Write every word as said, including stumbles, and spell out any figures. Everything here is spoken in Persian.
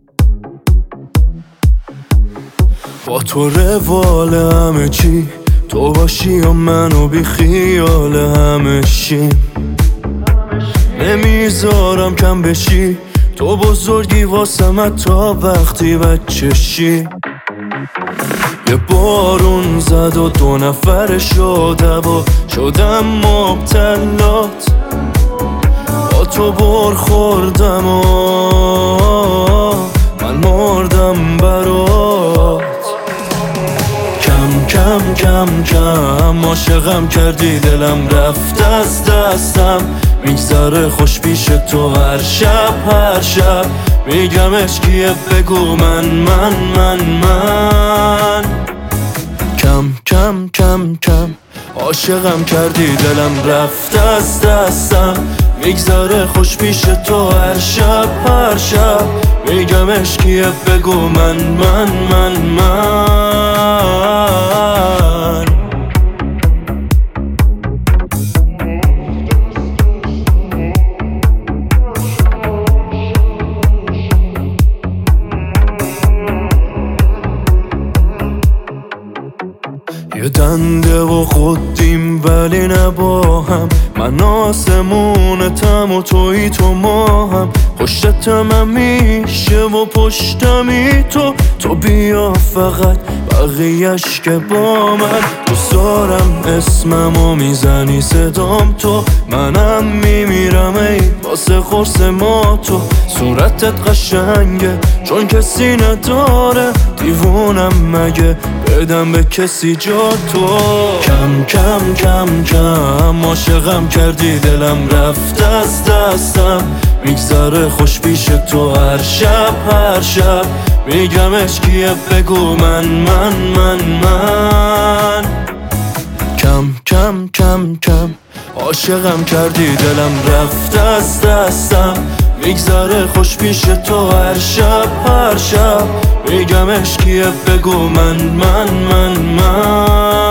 با تو روال همه چی، تو باشی و منو بی خیال همه شیم. نمیذارم کم بشی، تو بزرگی واسم تا وقتی بچه شی. یه بارون زد و دو نفر شده و شدم مبتلات. با تو بر خوردم و من مردم برات. کم کم کم کم عاشقم کردی، دلم رفت از دستم. میگذره خوش پیش تو هر شب هر شب. میگم عشقیه بگو من من من من. کم کم کم کم عاشقم کردی، دلم رفت از دستم. میگذره خوش پیش تو هر شب هر شب. میگم عشقیه بگو من من من من. یه دنده و خودیم ولی نبا هم. من آسمونتم و توی تو ما هم. پشتتم همیشه و پشتمی تو. تو بیا فقط بقیهش که با من. دوست دارم اسممو میزنی صدام تو. منم میمیرم ای واسه خورس ما تو. صورتت قشنگه چون کسی نداره. دیوونم مگه بدم به کسی جا تو. کم کم کم کم عاشقم کردی، دلم رفت از دستم. میگذره خوش پیش تو هر شب هر شب. میگم عشقیه بگو من من من من. کم کم کم کم عاشقم کردی، دلم رفت از دستم. میگذره خوش پیش تو هر شب هر شب. میگم عشقیه بگو من من من من.